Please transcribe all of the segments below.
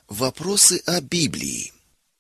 Вопросы о Библии.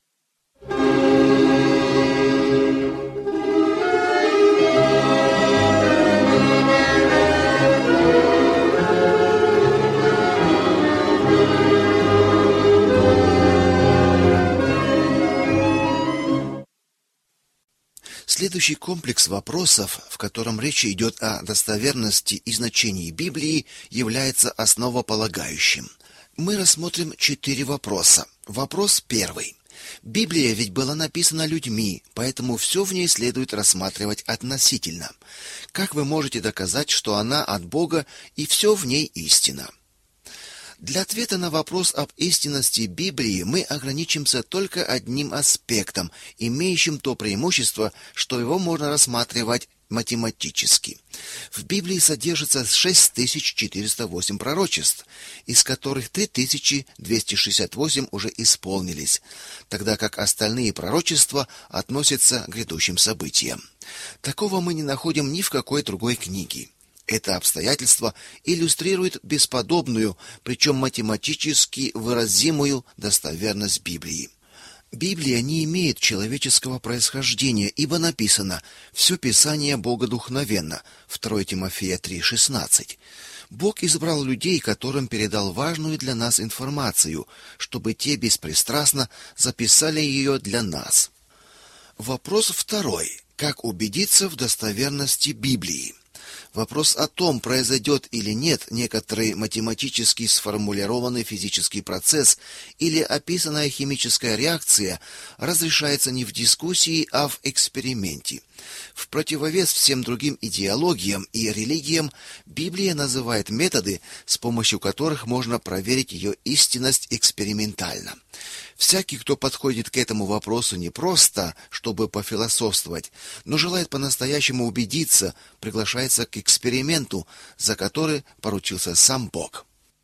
Следующий комплекс вопросов, в котором речь идет о достоверности и значении Библии, является основополагающим. Мы рассмотрим 4 вопроса. Вопрос первый. Библия ведь была написана людьми, поэтому все в ней следует рассматривать относительно. Как вы можете доказать, что она от Бога и все в ней истина? Для ответа на вопрос об истинности Библии мы ограничимся только одним аспектом, имеющим то преимущество, что его можно рассматривать математически. В Библии содержится 6408 пророчеств, из которых 3268 уже исполнились, тогда как остальные пророчества относятся к грядущим событиям. Такого мы не находим ни в какой другой книге. Это обстоятельство иллюстрирует бесподобную, причем математически выразимую достоверность Библии. Библия не имеет человеческого происхождения, ибо написано «Все Писание богодухновенно» 2 Тимофея 3,16. Бог избрал людей, которым передал важную для нас информацию, чтобы те беспристрастно записали ее для нас. Вопрос второй. Как убедиться в достоверности Библии? Вопрос о том, произойдет или нет некоторый математически сформулированный физический процесс или описанная химическая реакция, разрешается не в дискуссии, а в эксперименте. В противовес всем другим идеологиям и религиям, Библия называет методы, с помощью которых можно проверить ее истинность экспериментально. Всякий, кто подходит к этому вопросу не просто, чтобы пофилософствовать, но желает по-настоящему убедиться, приглашается к эксперименту, за который поручился сам Бог.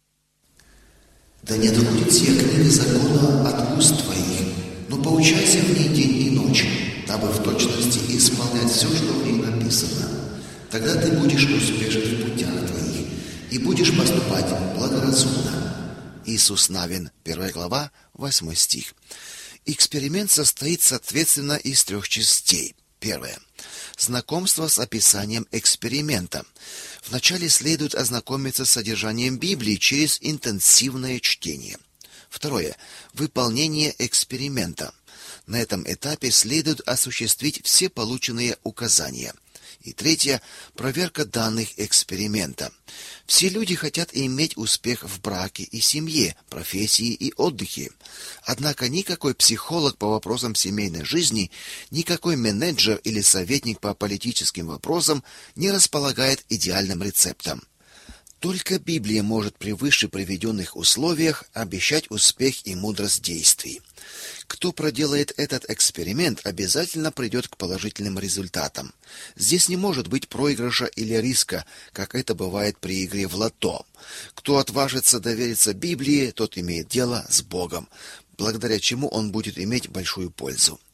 Да не отходит сия книга закона от уст твоих, но поучайся в ней день и ночь, дабы в точности исполнять все, что в ней написано. Тогда ты будешь успешен в путях твоих и будешь поступать благоразумно. Иисус Навин, 1 глава, 8 стих. Эксперимент состоит, соответственно, из 3 частей. Первое. Знакомство с описанием эксперимента. Вначале следует ознакомиться с содержанием Библии через интенсивное чтение. Второе. Выполнение эксперимента. На этом этапе следует осуществить все полученные указания. И третье. Проверка данных эксперимента. Все люди хотят иметь успех в браке и семье, профессии и отдыхе. Однако никакой психолог по вопросам семейной жизни, никакой менеджер или советник по политическим вопросам не располагает идеальным рецептом. Только Библия может при выше приведенных условиях обещать успех и мудрость действий. Кто проделает этот эксперимент, обязательно придет к положительным результатам. Здесь не может быть проигрыша или риска, как это бывает при игре в лото. Кто отважится довериться Библии, тот имеет дело с Богом, благодаря чему он будет иметь большую пользу.